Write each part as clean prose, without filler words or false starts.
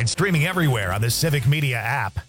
and streaming everywhere on the Civic Media app.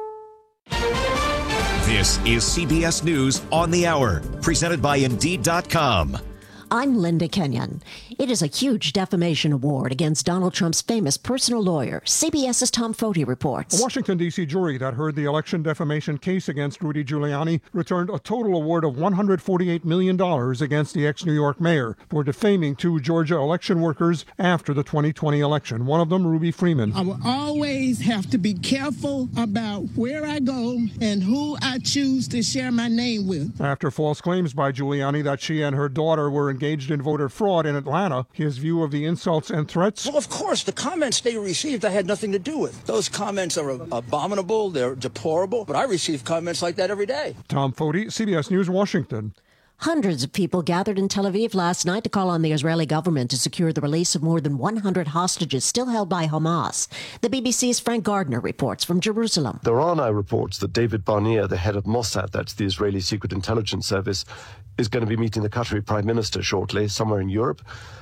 This is CBS News on the Hour, presented by Indeed.com. I'm Linda Kenyon. It is a huge defamation award against Donald Trump's famous personal lawyer. CBS's Tom Foti reports. A Washington, D.C. jury that heard the election defamation case against Rudy Giuliani returned a total award of $148 million against the ex-New York mayor for defaming two Georgia election workers after the 2020 election. One of them, Ruby Freeman. I will always have to be careful about where I go and who I choose to share my name with. After false claims by Giuliani that she and her daughter were engaged in voter fraud in Atlanta, his view of the insults and threats. Well, of course, the comments they received I had nothing to do with. Those comments are abominable, they're deplorable, but I receive comments like that every day. Tom Foti, CBS News, Washington. Hundreds of people gathered in Tel Aviv last night to call on the Israeli government to secure the release of more than 100 hostages still held by Hamas. The BBC's Frank Gardner reports from Jerusalem. There are now reports that David Barnea, the head of Mossad, that's the Israeli Secret Intelligence Service, is going to be meeting the Qatari Prime Minister shortly, somewhere in Europe,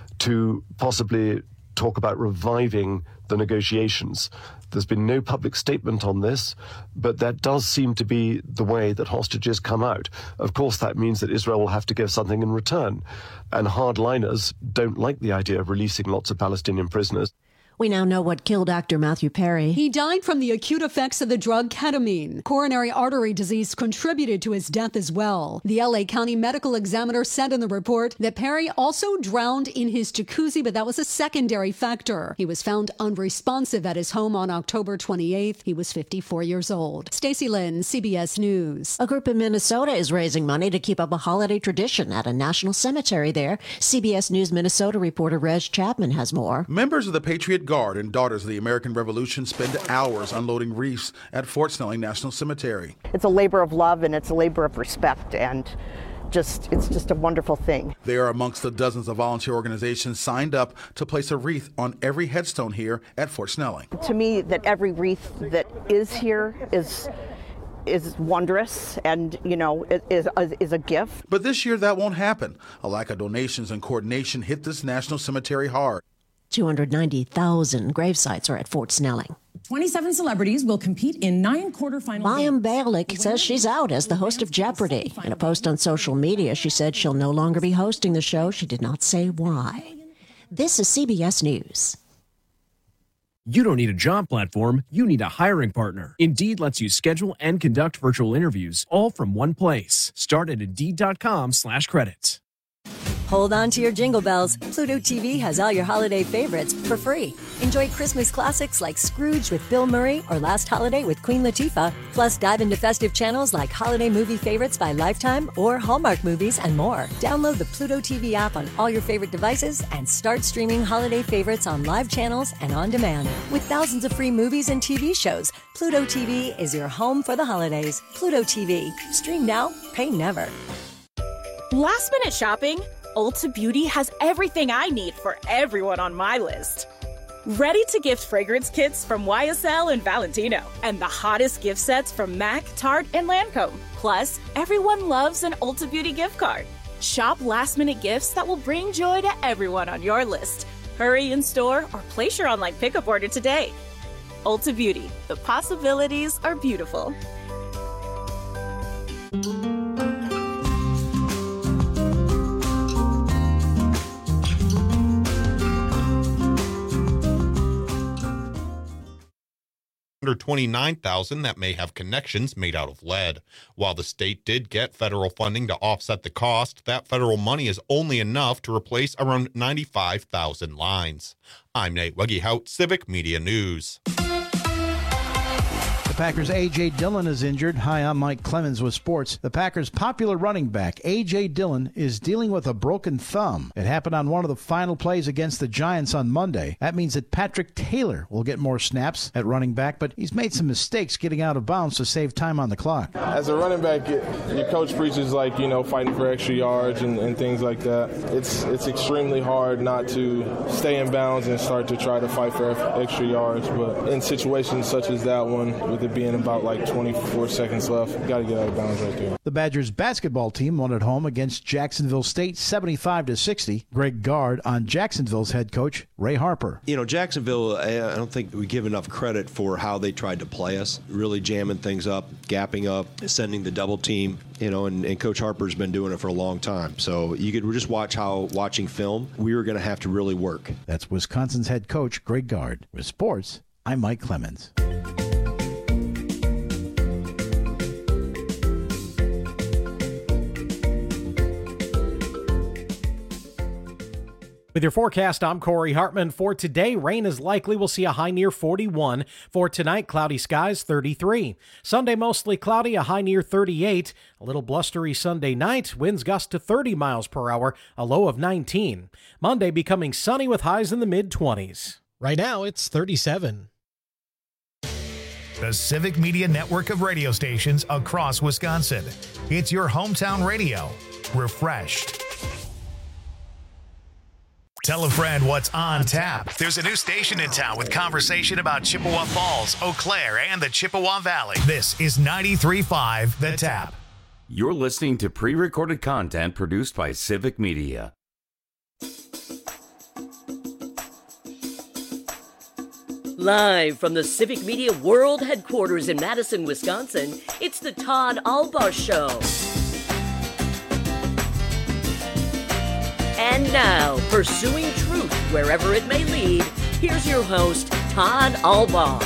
to possibly talk about reviving the negotiations. There's been no public statement on this, but that does seem to be the way that hostages come out. Of course, that means that Israel will have to give something in return, and hardliners don't like the idea of releasing lots of Palestinian prisoners. We now know what killed actor Matthew Perry. He died from the acute effects of the drug ketamine. Coronary artery disease contributed to his death as well. The LA County Medical Examiner said in the report that Perry also drowned in his jacuzzi, but that was a secondary factor. He was found unresponsive at his home on October 28th. He was 54 years old. Stacey Lynn, CBS News. A group in Minnesota is raising money to keep up a holiday tradition at a national cemetery there. CBS News Minnesota reporter Reg Chapman has more. Members of the Patriot Guard and Daughters of the American Revolution spend hours unloading wreaths at Fort Snelling National Cemetery. It's a labor of love and it's a labor of respect, and it's just a wonderful thing. They are amongst the dozens of volunteer organizations signed up to place a wreath on every headstone here at Fort Snelling. To me, that every wreath that is here is wondrous and, is a gift. But this year that won't happen. A lack of donations and coordination hit this national cemetery hard. 290,000 grave sites are at Fort Snelling. 27 celebrities will compete in 9 quarterfinal Mayim Bialik says she's out as the host of Jeopardy! In a post on social media, she said she'll no longer be hosting the show. She did not say why. This is CBS News. You don't need a job platform, you need a hiring partner. Indeed lets you schedule and conduct virtual interviews all from one place. Start at Indeed.com/credits. Hold on to your jingle bells. Pluto TV has all your holiday favorites for free. Enjoy Christmas classics like Scrooge with Bill Murray or Last Holiday with Queen Latifah. Plus, dive into festive channels like holiday movie favorites by Lifetime or Hallmark movies and more. Download the Pluto TV app on all your favorite devices and start streaming holiday favorites on live channels and on demand. With thousands of free movies and TV shows, Pluto TV is your home for the holidays. Pluto TV. Stream now, pay never. Last minute shopping? Ulta Beauty has everything I need for everyone on my list. Ready to gift fragrance kits from YSL and Valentino. And the hottest gift sets from MAC, Tarte, and Lancome. Plus, everyone loves an Ulta Beauty gift card. Shop last-minute gifts that will bring joy to everyone on your list. Hurry in store or place your online pickup order today. Ulta Beauty. The possibilities are beautiful. Under 29,000 that may have connections made out of lead. While the state did get federal funding to offset the cost, that federal money is only enough to replace around 95,000 lines. I'm Nate Weggehout, Civic Media News. Packers' A.J. Dillon is injured. Hi, I'm Mike Clemens with sports. The Packers' popular running back, A.J. Dillon, is dealing with a broken thumb. It happened on one of the final plays against the Giants on Monday. That means that Patrick Taylor will get more snaps at running back, but he's made some mistakes getting out of bounds to save time on the clock. As a running back, your coach preaches fighting for extra yards and things like that. It's extremely hard not to stay in bounds and start to try to fight for extra yards, but in situations such as that one, with it being about like 24 seconds left. Got to get out of bounds right there. The Badgers basketball team won at home against Jacksonville State 75-60. Greg Gard on Jacksonville's head coach, Ray Harper. You know, Jacksonville, I don't think we give enough credit for how they tried to play us, really jamming things up, gapping up, sending the double team, you know, and Coach Harper's been doing it for a long time. So you could just watch how, watching film, we were going to have to really work. That's Wisconsin's head coach, Greg Gard. With sports, I'm Mike Clemens. With your forecast, I'm Corey Hartman. For today, rain is likely. We'll see a high near 41. For tonight, cloudy skies, 33. Sunday, mostly cloudy, a high near 38. A little blustery Sunday night. Winds gust to 30 miles per hour, a low of 19. Monday, becoming sunny with highs in the mid-20s. Right now, it's 37. The Civic Media network of radio stations across Wisconsin. It's your hometown radio. Refreshed. Tell a friend what's on tap. There's a new station in town with conversation about Chippewa Falls, Eau Claire, and the Chippewa Valley. This is 93.5 The Tap. You're listening to pre-recorded content produced by Civic Media. Live from the Civic Media World Headquarters in Madison, Wisconsin, it's the Todd Albaugh Show. And now, pursuing truth wherever it may lead, here's your host, Todd Albaugh.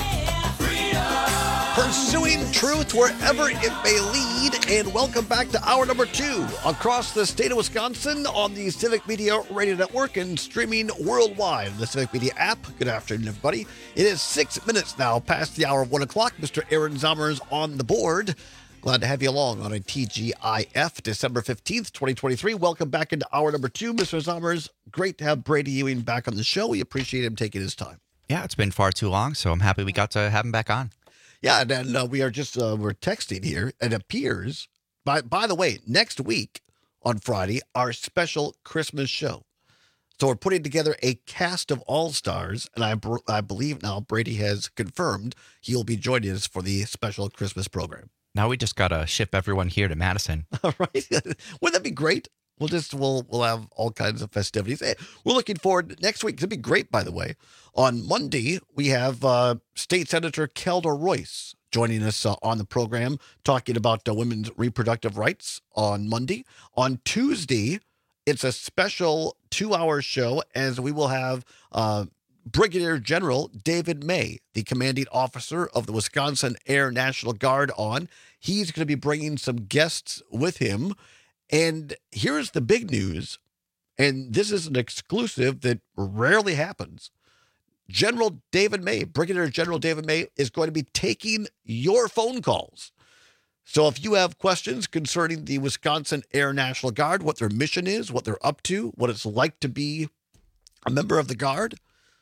Pursuing truth wherever it may lead, and welcome back to hour number 2 across the state of Wisconsin on the Civic Media Radio Network and streaming worldwide on the Civic Media app. Good afternoon, everybody. It is 6 minutes now past the hour of 1 o'clock. Mr. Aaron Zommers on the board. Glad to have you along on a TGIF, December 15th, 2023. Welcome back into hour number 2, Mr. Zommers. Great to have Brady Ewing back on the show. We appreciate him taking his time. Yeah, it's been far too long, so I'm happy we got to have him back on. Yeah, and we are just, we're texting here. It appears, by the way, next week on Friday, our special Christmas show. So we're putting together a cast of all-stars, and I believe now Brady has confirmed he'll be joining us for the special Christmas program. Now we just got to ship everyone here to Madison. All right. Wouldn't that be great? We'll have all kinds of festivities. Hey, we're looking forward next week. It'll be great, by the way. On Monday, we have State Senator Kelda Royce joining us on the program, talking about women's reproductive rights on Monday. On Tuesday, it's a special 2-hour show, as we will have Brigadier General David May, the commanding officer of the Wisconsin Air National Guard, on. He's going to be bringing some guests with him. And here's the big news, and this is an exclusive that rarely happens. General David May, Brigadier General David May, is going to be taking your phone calls. So if you have questions concerning the Wisconsin Air National Guard, what their mission is, what they're up to, what it's like to be a member of the Guard,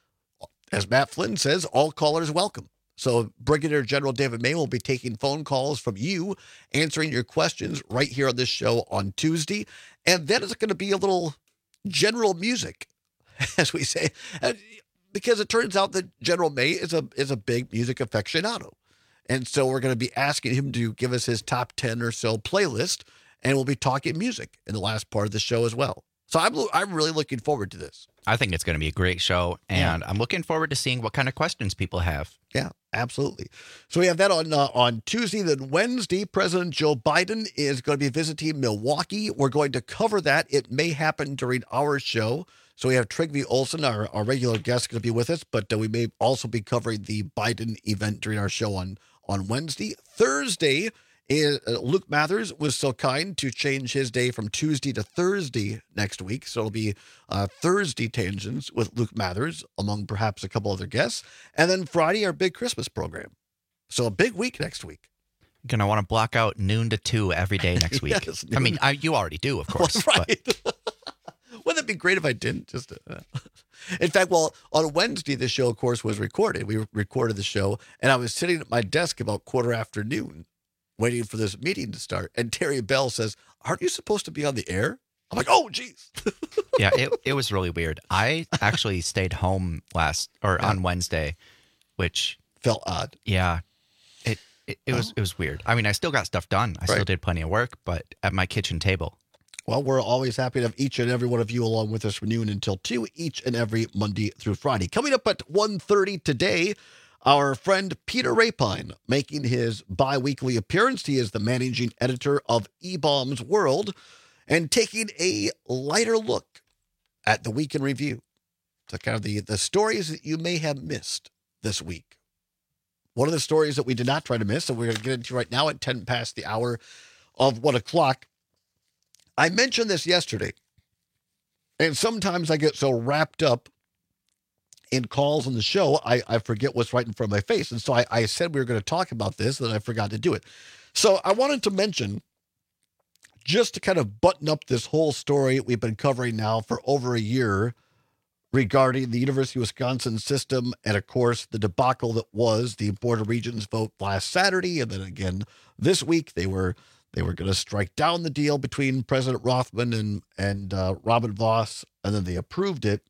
as Matt Flynn says, all callers welcome. So Brigadier General David May will be taking phone calls from you, answering your questions right here on this show on Tuesday. And then it's going to be a little general music, as we say, because it turns out that General May is a big music aficionado. And so we're going to be asking him to give us his top 10 or so playlist, and we'll be talking music in the last part of the show as well. So I'm really looking forward to this. I think it's going to be a great show, and I'm looking forward to seeing what kind of questions people have. Yeah, absolutely. So we have that on Tuesday. Then Wednesday, President Joe Biden is going to be visiting Milwaukee. We're going to cover that. It may happen during our show. So we have Trygve Olsen, our regular guest, going to be with us, but we may also be covering the Biden event during our show on Wednesday. Thursday, Luke Mathers was so kind to change his day from Tuesday to Thursday next week. So it'll be Thursday Tangents with Luke Mathers, among perhaps a couple other guests. And then Friday, our big Christmas program. So a big week next week. You're going to want to block out noon to 2 every day next week. Yes, I mean, you already do, of course. Right. Wouldn't it be great if I didn't? In fact, well, on Wednesday, the show, of course, was recorded. We recorded the show, and I was sitting at my desk about 1:15, waiting for this meeting to start. And Terry Bell says, "Aren't you supposed to be on the air?" I'm like, "Oh, geez." Yeah, it was really weird. I actually stayed home on Wednesday, which felt odd. Yeah, It was weird. I mean, I still got stuff done. I still did plenty of work, but at my kitchen table. Well, we're always happy to have each and every one of you along with us from noon until 2 each and every Monday through Friday. Coming up at 1:30 today, our friend Peter Rapine making his bi-weekly appearance. He is the managing editor of eBaum's World and taking a lighter look at the week in review. So kind of the stories that you may have missed this week. One of the stories that we did not try to miss, and we're going to get into right now at 10 past the hour of 1 o'clock. I mentioned this yesterday, and sometimes I get so wrapped up in calls on the show, I forget what's right in front of my face. And so I said we were going to talk about this, and I forgot to do it. So I wanted to mention, just to kind of button up this whole story we've been covering now for over a year regarding the University of Wisconsin system and, of course, the debacle that was the Board of Regents vote last Saturday. And then again this week, they were going to strike down the deal between President Rothman and Robin Vos, and then they approved it.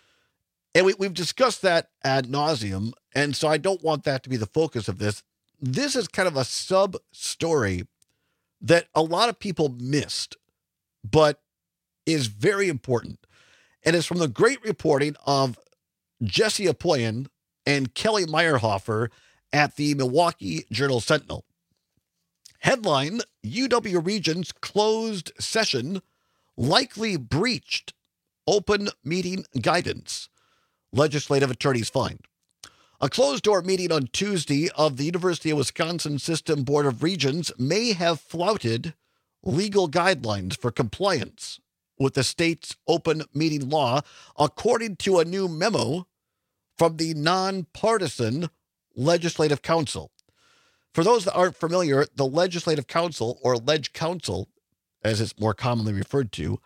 And we've discussed that ad nauseum, and so I don't want that to be the focus of this. This is kind of a sub-story that a lot of people missed, but is very important. And it's from the great reporting of Jesse Apoyan and Kelly Meyerhofer at the Milwaukee Journal-Sentinel. Headline, UW Regents closed session likely breached open meeting guidance. Legislative attorneys fined. A closed-door meeting on Tuesday of the University of Wisconsin System Board of Regents may have flouted legal guidelines for compliance with the state's open meeting law, according to a new memo from the nonpartisan Legislative Council. For those that aren't familiar, the Legislative Council, or Leg Council, as it's more commonly referred to,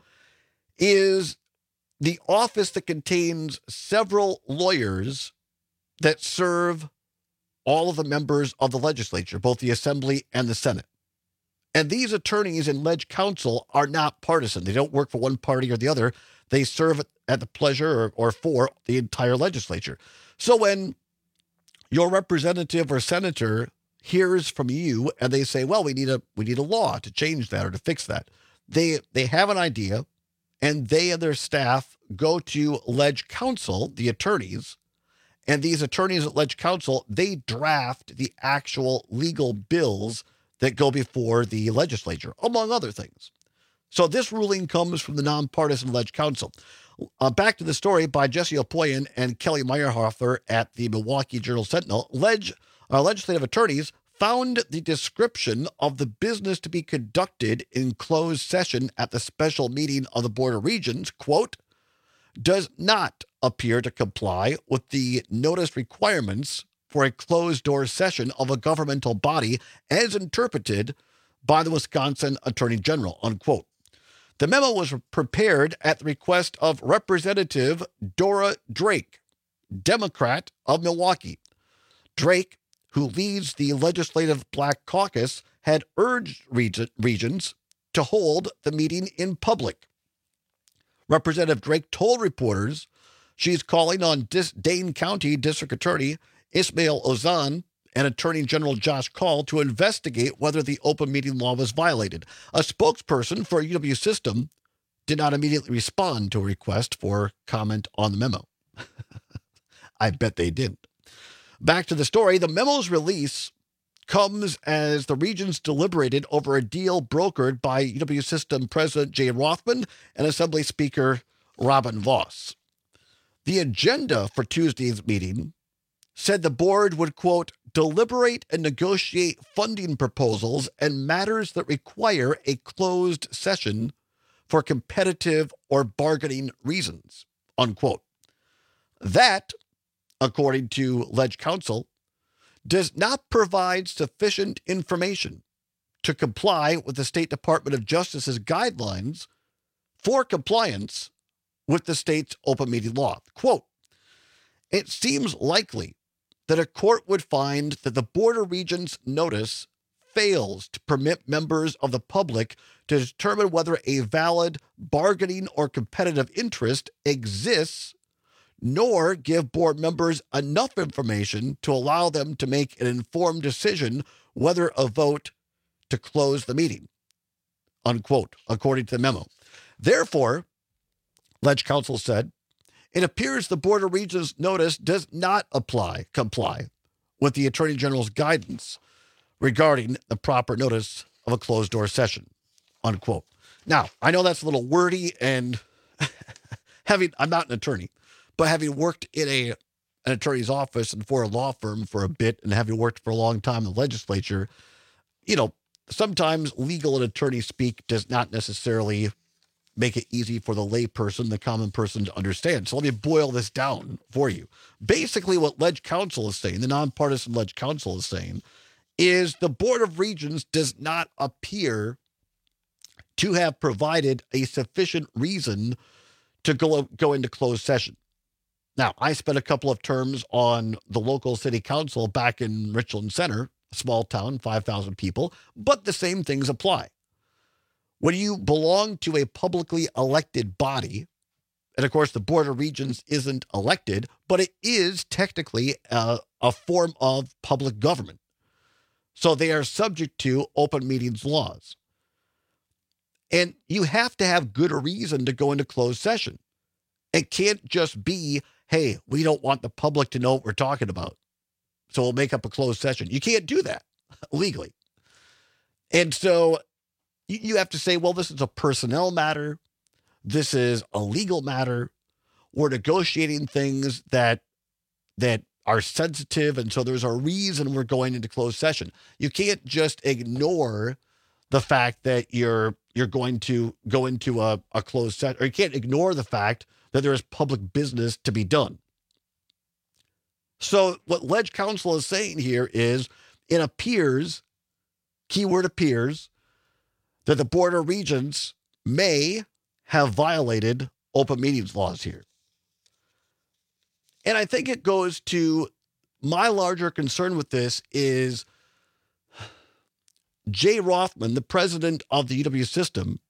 is the office that contains several lawyers that serve all of the members of the legislature, both the Assembly and the Senate. And these attorneys in Leg Council are not partisan. They don't work for one party or the other. They serve at the pleasure or for the entire legislature. So when your representative or senator hears from you and they say, well, we need a law to change that or to fix that, they have an idea, and they and their staff go to Leg Council, the attorneys, and these attorneys at Leg Council, they draft the actual legal bills that go before the legislature, among other things. So this ruling comes from the nonpartisan Leg Council. Back to the story by Jesse Apoyan and Kelly Meyerhofer at the Milwaukee Journal-Sentinel. Legislative attorneys found the description of the business to be conducted in closed session at the special meeting of the Board of Regents, quote, does not appear to comply with the notice requirements for a closed-door session of a governmental body as interpreted by the Wisconsin Attorney General, unquote. The memo was prepared at the request of Representative Dora Drake, Democrat of Milwaukee. Drake, who leads the Legislative Black Caucus, had urged Regents to hold the meeting in public. Representative Drake told reporters she's calling on Dane County District Attorney Ismail Ozan and Attorney General Josh Kaul to investigate whether the open meeting law was violated. A spokesperson for UW System did not immediately respond to a request for comment on the memo. I bet they didn't. Back to the story, the memo's release comes as the Regents deliberated over a deal brokered by UW System President Jay Rothman and Assembly Speaker Robin Vos. The agenda for Tuesday's meeting said the board would, quote, deliberate and negotiate funding proposals and matters that require a closed session for competitive or bargaining reasons, unquote. That, according to Leg Council, does not provide sufficient information to comply with the State Department of Justice's guidelines for compliance with the state's open meeting law. Quote, it seems likely that a court would find that the Board of Regents notice fails to permit members of the public to determine whether a valid bargaining or competitive interest exists nor give board members enough information to allow them to make an informed decision whether a vote to close the meeting, unquote, according to the memo. Therefore, Ledge Counsel said, it appears the Board of Regents notice does not comply with the Attorney General's guidance regarding the proper notice of a closed-door session, unquote. Now, I know that's a little wordy, and I'm not an attorney, but having worked in an attorney's office and for a law firm for a bit, and having worked for a long time in the legislature, sometimes legal and attorney speak does not necessarily make it easy for the lay person, the common person, to understand. So let me boil this down for you. Basically, what Ledge Counsel is saying, the nonpartisan Ledge Counsel is saying, is the Board of Regents does not appear to have provided a sufficient reason to go into closed session. Now, I spent a couple of terms on the local city council back in Richland Center, a small town, 5,000 people, but the same things apply. When you belong to a publicly elected body, and of course the Board of Regents isn't elected, but it is technically a form of public government. So they are subject to open meetings laws. And you have to have good reason to go into closed session. It can't just be, hey, we don't want the public to know what we're talking about, so we'll make up a closed session. You can't do that legally. And so you have to say, well, this is a personnel matter. This is a legal matter. We're negotiating things that are sensitive, and so there's a reason we're going into closed session. You can't just ignore the fact that you're going to go into a closed session, or you can't ignore the fact that there is public business to be done. So what Ledge Counsel is saying here is it appears, keyword appears, that the Board of Regents may have violated open meetings laws here. And I think it goes to my larger concern with this is Jay Rothman, the president of the UW system,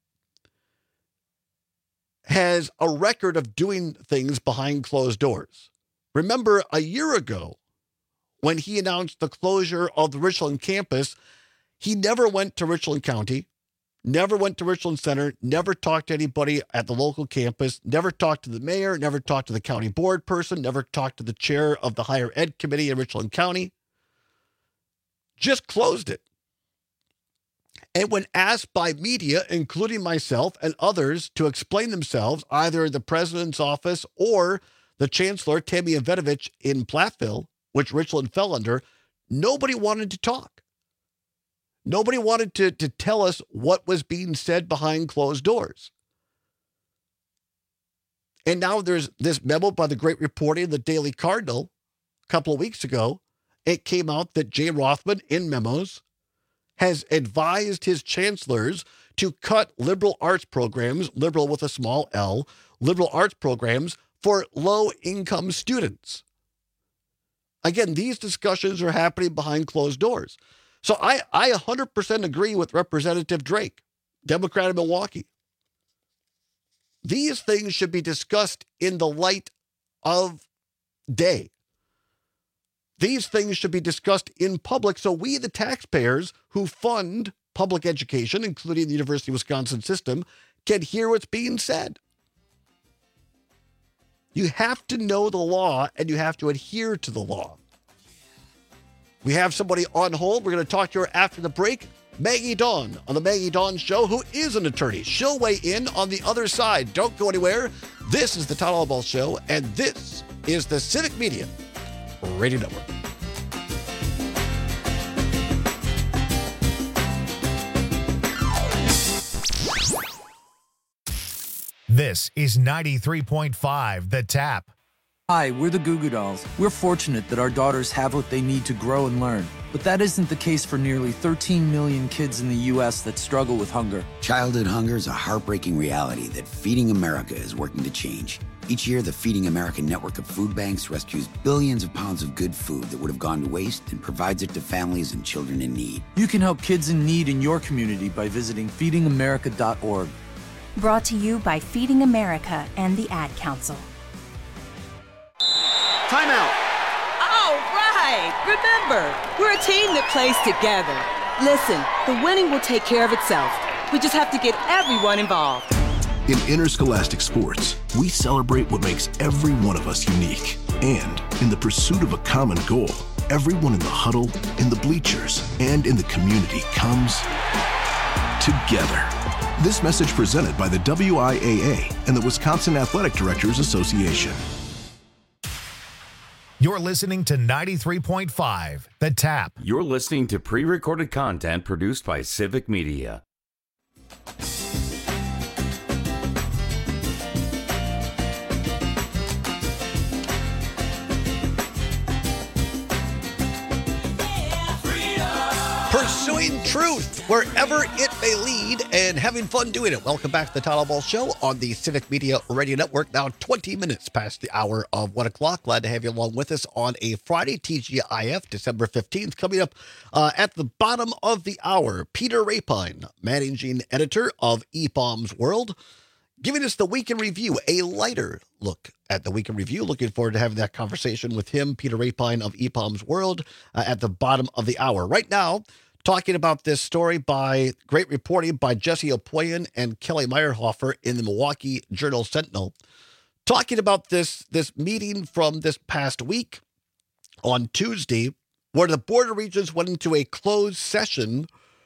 has a record of doing things behind closed doors. Remember a year ago when he announced the closure of the Richland campus, he never went to Richland County, never went to Richland Center, never talked to anybody at the local campus, never talked to the mayor, never talked to the county board person, never talked to the chair of the higher ed committee in Richland County. Just closed it. And when asked by media, including myself and others, to explain themselves, either the president's office or the chancellor, Tammy Avenovich, in Platteville, which Richland fell under, nobody wanted to talk. Nobody wanted to tell us what was being said behind closed doors. And now there's this memo by the great reporting of the Daily Cardinal a couple of weeks ago. It came out that Jay Rothman, in memos, has advised his chancellors to cut liberal arts programs, liberal with a small L, liberal arts programs for low-income students. Again, these discussions are happening behind closed doors. So I 100% agree with Representative Drake, Democrat of Milwaukee. These things should be discussed in the light of day. These things should be discussed in public so we, the taxpayers who fund public education, including the University of Wisconsin system, can hear what's being said. You have to know the law and you have to adhere to the law. We have somebody on hold. We're going to talk to her after the break. Maggie Dawn on the Maggie Dawn Show, who is an attorney. She'll weigh in on the other side. Don't go anywhere. This is the Todd Albaugh Show, and this is the Civic Media Radio Network. This is 93.5 The Tap. Hi, we're the Goo Goo Dolls. We're fortunate that our daughters have what they need to grow and learn. But that isn't the case for nearly 13 million kids in the U.S. that struggle with hunger. Childhood hunger is a heartbreaking reality that Feeding America is working to change. Each year, the Feeding America network of food banks rescues billions of pounds of good food that would have gone to waste and provides it to families and children in need. You can help kids in need in your community by visiting feedingamerica.org. Brought to you by Feeding America and the Ad Council. Timeout. All right. Remember, we're a team that plays together. Listen, the winning will take care of itself. We just have to get everyone involved. In interscholastic sports, we celebrate what makes every one of us unique. And in the pursuit of a common goal, everyone in the huddle, in the bleachers, and in the community comes together. This message presented by the WIAA and the Wisconsin Athletic Directors Association. You're listening to 93.5 The Tap. You're listening to pre-recorded content produced by Civic Media. Pursuing truth wherever it may lead and having fun doing it. Welcome back to the Todd Ball Show on the Civic Media Radio Network. Now 20 minutes past the hour of 1 o'clock. Glad to have you along with us on a Friday, TGIF, December 15th. Coming up at the bottom of the hour, Peter Rapine, managing editor of EPOM's World, giving us the Week in Review, a lighter look at the Week in Review. Looking forward to having that conversation with him, Peter Rapine of EPOM's World, at the bottom of the hour. Right now, talking about this story by great reporting by Jesse Opoyan and Kelly Meyerhofer in the Milwaukee Journal-Sentinel. Talking about this meeting from this past week on Tuesday, where the Board of Regents went into a closed session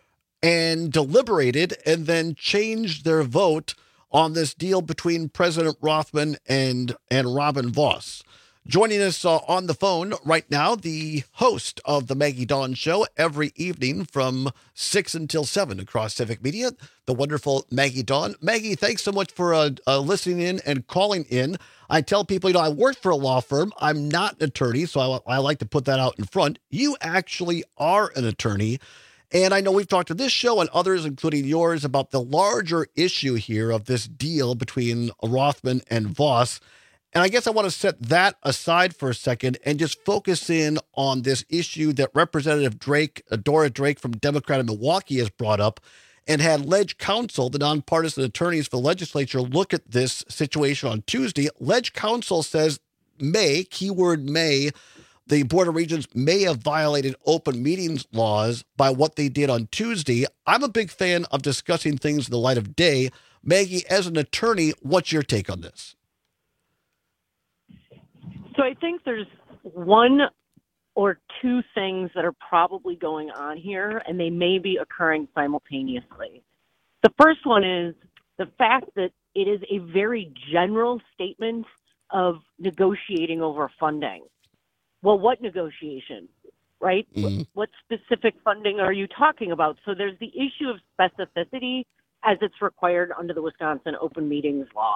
and deliberated and then changed their vote on this deal between President Rothman and Robin Vos. Joining us on the phone right now, the host of the Maggie Dawn Show every evening from 6 until 7 across Civic Media, the wonderful Maggie Dawn. Maggie, thanks so much for listening in and calling in. I tell people, I work for a law firm. I'm not an attorney, so I like to put that out in front. You actually are an attorney. And I know we've talked to this show and others, including yours, about the larger issue here of this deal between Rothman and Vos. And I guess I want to set that aside for a second and just focus in on this issue that Representative Dora Drake from Democrat of Milwaukee has brought up and had Ledge Counsel, the nonpartisan attorneys for the legislature, look at this situation on Tuesday. Ledge Counsel says may, keyword may, the Board of Regents may have violated open meetings laws by what they did on Tuesday. I'm a big fan of discussing things in the light of day. Maggie, as an attorney, what's your take on this? So I think there's one or two things that are probably going on here, and they may be occurring simultaneously. The first one is the fact that it is a very general statement of negotiating over funding. Well, what negotiation, right? Mm-hmm. What specific funding are you talking about? So there's the issue of specificity as it's required under the Wisconsin Open Meetings Law.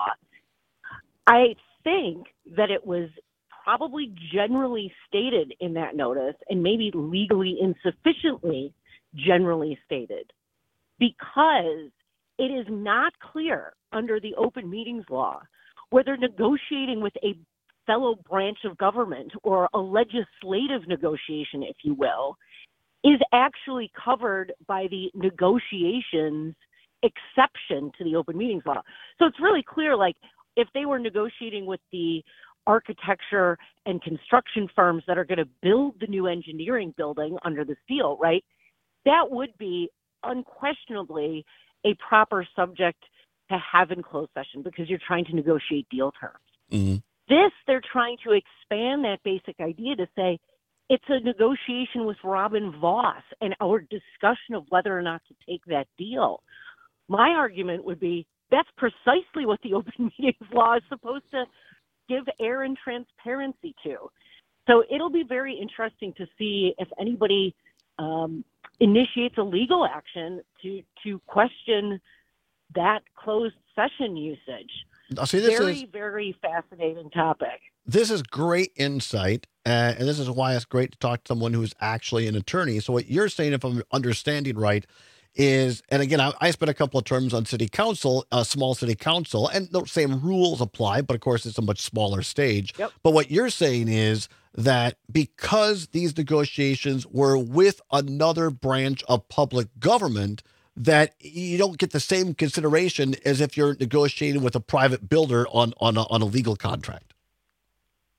I think that it was probably generally stated in that notice and maybe legally insufficiently generally stated because it is not clear under the Open Meetings Law whether negotiating with a fellow branch of government or a legislative negotiation, if you will, is actually covered by the negotiations exception to the Open Meetings Law. So it's really clear, like, if they were negotiating with the architecture and construction firms that are going to build the new engineering building under this deal, right, that would be unquestionably a proper subject to have in closed session because you're trying to negotiate deal terms. Mm-hmm. This, they're trying to expand that basic idea to say it's a negotiation with Robin Vos and our discussion of whether or not to take that deal. My argument would be that's precisely what the Open Meetings Law is supposed to give air and transparency to. So it'll be very interesting to see if anybody initiates a legal action to question that closed session usage. See, very fascinating topic. This is great insight, and this is why it's great to talk to someone who's actually an attorney. So what you're saying, if I'm understanding right, is, and again, I spent a couple of terms on city council, small city council, and the same rules apply, but of course it's a much smaller stage. Yep. But what you're saying is that because these negotiations were with another branch of public government, that you don't get the same consideration as if you're negotiating with a private builder on a legal contract.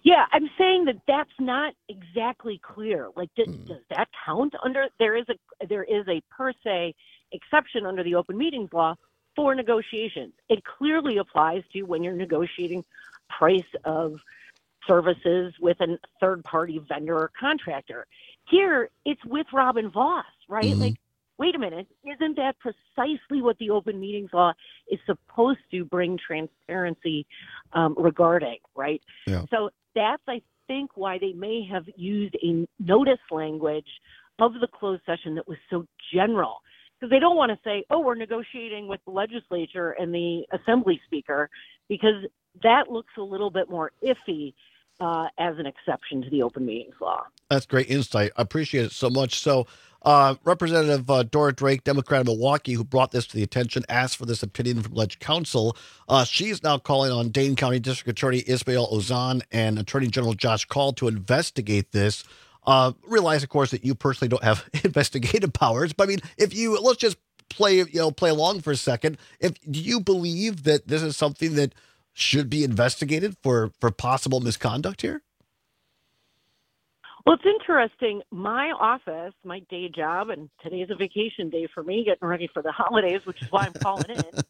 Yeah, I'm saying that that's not exactly clear. Like, does that count under? There is a per se exception under the open meetings law for negotiations. It clearly applies to when you're negotiating price of services with a third party vendor or contractor. Here, it's with Robin Vos, right? Mm-hmm. Like, wait a minute, isn't that precisely what the open meetings law is supposed to bring transparency regarding, right? Yeah. So that's, I think, why they may have used a notice language of the closed session that was so general. Because they don't want to say, oh, we're negotiating with the legislature and the assembly speaker, because that looks a little bit more iffy as an exception to the open meetings law. That's great insight. I appreciate it so much. So Representative Dora Drake, Democrat of Milwaukee, who brought this to the attention, asked for this opinion from Ledge Counsel. She's now calling on Dane County District Attorney Ismail Ozan and Attorney General Josh Call to investigate this. Realize, of course, that you personally don't have investigative powers. But I mean, let's just play along for a second. Do you believe that this is something that should be investigated for possible misconduct here? Well, it's interesting. My office, my day job, and today's a vacation day for me, getting ready for the holidays, which is why I'm calling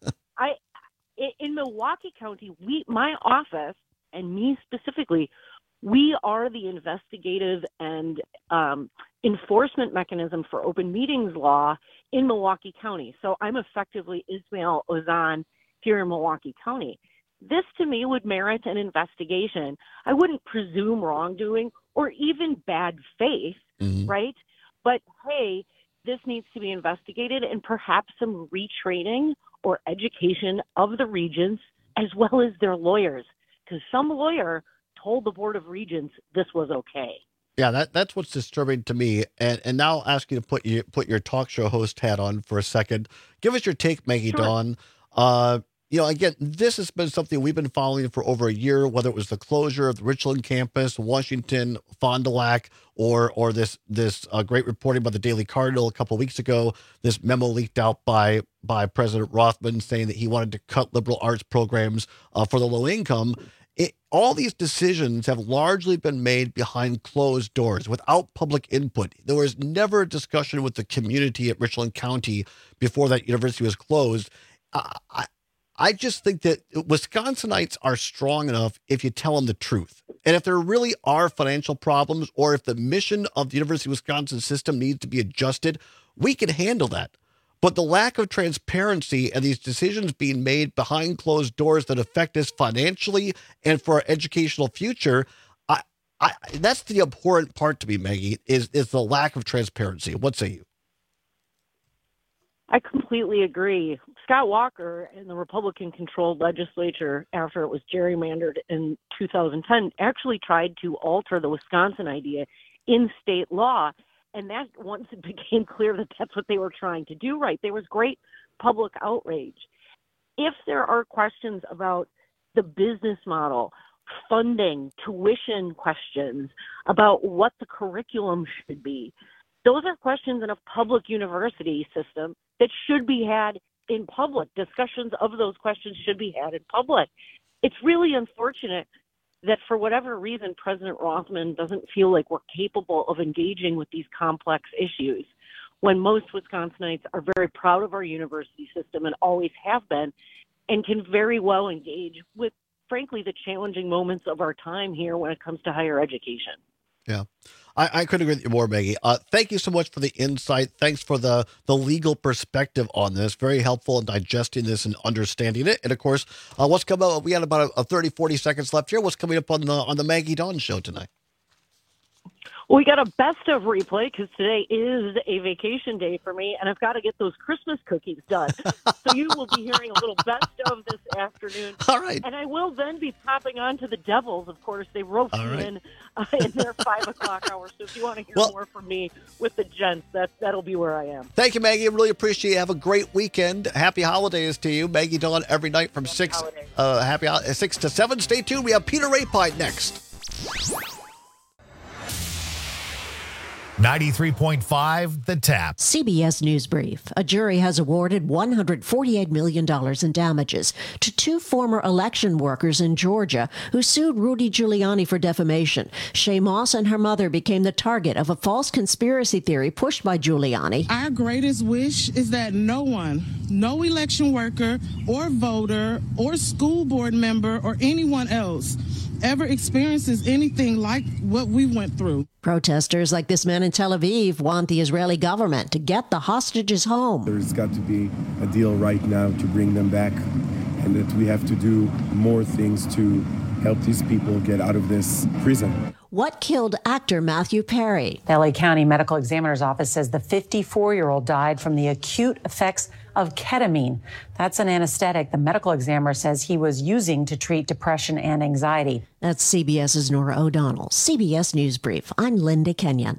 in. In Milwaukee County, my office, and me specifically, we are the investigative and enforcement mechanism for open meetings law in Milwaukee County. So I'm effectively Ismail Ozan here in Milwaukee County. This, to me, would merit an investigation. I wouldn't presume wrongdoing or even bad faith, right? But, hey, this needs to be investigated, and perhaps some retraining or education of the regents as well as their lawyers, because some lawyer told the Board of Regents this was okay. Yeah, that's what's disturbing to me. And now I'll ask you to put your talk show host hat on for a second. Give us your take, Maggie Dawn. Again, this has been something we've been following for over a year, whether it was the closure of the Richland campus, Washington, Fond du Lac, or this great reporting by the Daily Cardinal a couple of weeks ago, this memo leaked out by President Rothman saying that he wanted to cut liberal arts programs for the low income. All these decisions have largely been made behind closed doors without public input. There was never a discussion with the community at Richland County before that university was closed. I just think that Wisconsinites are strong enough if you tell them the truth. And if there really are financial problems, or if the mission of the University of Wisconsin system needs to be adjusted, we can handle that. But the lack of transparency and these decisions being made behind closed doors that affect us financially and for our educational future, that's the abhorrent part to me, Maggie, is the lack of transparency. What say you? I completely agree. Scott Walker and the Republican-controlled legislature, after it was gerrymandered in 2010, actually tried to alter the Wisconsin idea in state law. And that, once it became clear that that's what they were trying to do, right, there was great public outrage. If there are questions about the business model, funding, tuition questions, about what the curriculum should be, those are questions in a public university system that should be had in public. Discussions of those questions should be had in public. It's really unfortunate that for whatever reason, President Rothman doesn't feel like we're capable of engaging with these complex issues, when most Wisconsinites are very proud of our university system and always have been, and can very well engage with, frankly, the challenging moments of our time here when it comes to higher education. Yeah, I couldn't agree with you more, Maggie. Thank you so much for the insight. Thanks for the legal perspective on this. Very helpful in digesting this and understanding it. And of course, what's coming up? We had about 30, 40 seconds left here. What's coming up on the Maggie Dawn show tonight? Well, we got a best of replay because today is a vacation day for me, and I've got to get those Christmas cookies done. So you will be hearing a little best of this afternoon. All right. And I will then be popping on to the Devils, of course. They roast me in their 5 o'clock hour. So if you want to hear more from me with the gents, that'll be where I am. Thank you, Maggie. I really appreciate it. Have a great weekend. Happy holidays to you. Maggie Dawn every night from 6 to 7. Stay tuned. We have Peter Rapine next. 93.5 The Tap. CBS News Brief. A jury has awarded $148 million in damages to two former election workers in Georgia who sued Rudy Giuliani for defamation. Shay Moss and her mother became the target of a false conspiracy theory pushed by Giuliani. Our greatest wish is that no one, no election worker or voter or school board member or anyone else ever experiences anything like what we went through. Protesters like this man in Tel Aviv want the Israeli government to get the hostages home. There's got to be a deal right now to bring them back, and that we have to do more things to help these people get out of this prison. What killed actor Matthew Perry? The LA County Medical Examiner's Office says the 54-year-old died from the acute effects of ketamine. That's an anesthetic the medical examiner says he was using to treat depression and anxiety. That's CBS's Nora O'Donnell. CBS News Brief. I'm Linda Kenyon.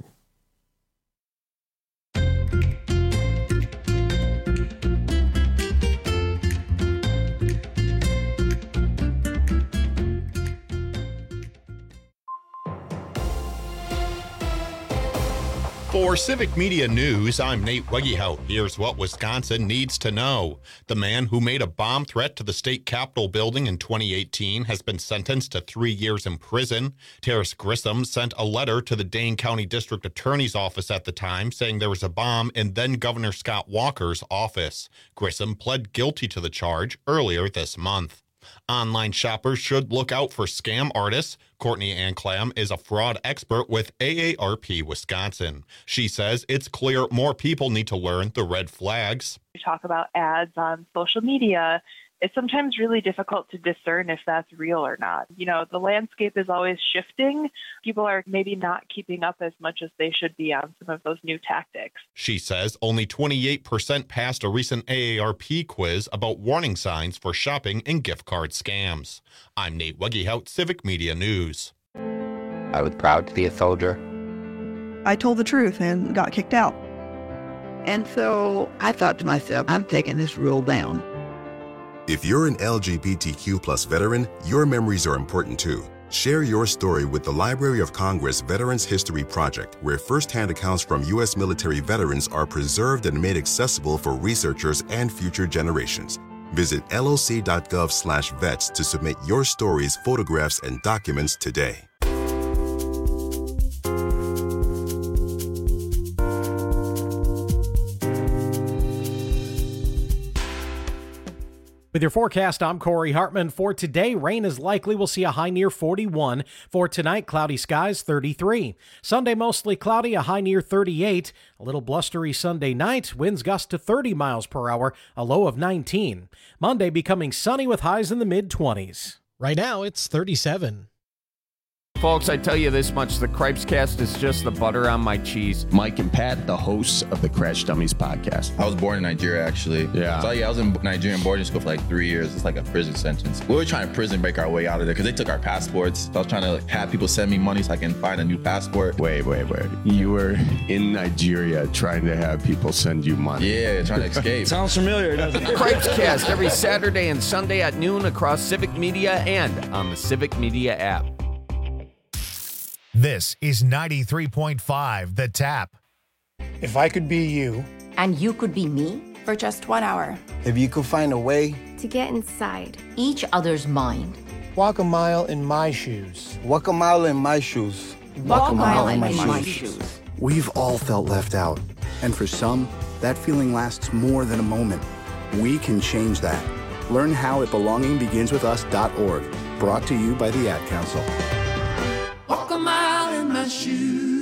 For Civic Media News, I'm Nate Wegehout. Here's what Wisconsin needs to know. The man who made a bomb threat to the state capitol building in 2018 has been sentenced to 3 years in prison. Terrace Grissom sent a letter to the Dane County District Attorney's Office at the time saying there was a bomb in then Governor Scott Walker's office. Grissom pled guilty to the charge earlier this month. Online shoppers should look out for scam artists. Courtney Anclam is a fraud expert with AARP Wisconsin. She says it's clear more people need to learn the red flags. We talk about ads on social media. It's sometimes really difficult to discern if that's real or not. You know, the landscape is always shifting. People are maybe not keeping up as much as they should be on some of those new tactics. She says only 28% passed a recent AARP quiz about warning signs for shopping and gift card scams. I'm Nate Wegehout, Civic Media News. I was proud to be a soldier. I told the truth and got kicked out. And so I thought to myself, I'm taking this rule down. If you're an LGBTQ+ veteran, your memories are important too. Share your story with the Library of Congress Veterans History Project, where firsthand accounts from U.S. military veterans are preserved and made accessible for researchers and future generations. Visit loc.gov/vets to submit your stories, photographs, and documents today. With your forecast, I'm Corey Hartman. For today, rain is likely. We'll see a high near 41. For tonight, cloudy skies, 33. Sunday, mostly cloudy, a high near 38. A little blustery Sunday night. Winds gust to 30 miles per hour, a low of 19. Monday becoming sunny with highs in the mid-20s. Right now, it's 37. Folks, I tell you this much, the Cripescast is just the butter on my cheese. Mike and Pat, the hosts of the Crash Dummies podcast. I was born in Nigeria, actually. Yeah. So, I was in Nigerian boarding school for like 3 years. It's like a prison sentence. We were trying to prison break our way out of there because they took our passports. So I was trying to have people send me money so I can find a new passport. Wait. You were in Nigeria trying to have people send you money. Yeah, trying to escape. Sounds familiar, doesn't it? Cripescast every Saturday and Sunday at noon across Civic Media and on the Civic Media app. This is 93.5 The Tap. If I could be you. And you could be me for just 1 hour. If you could find a way to get inside each other's mind. Walk a mile in my shoes. Walk a mile in my shoes. Walk a mile in my shoes. We've all felt left out. And for some, that feeling lasts more than a moment. We can change that. Learn how at belongingbeginswithus.org. Brought to you by the Ad Council. Walk a mile in my shoes.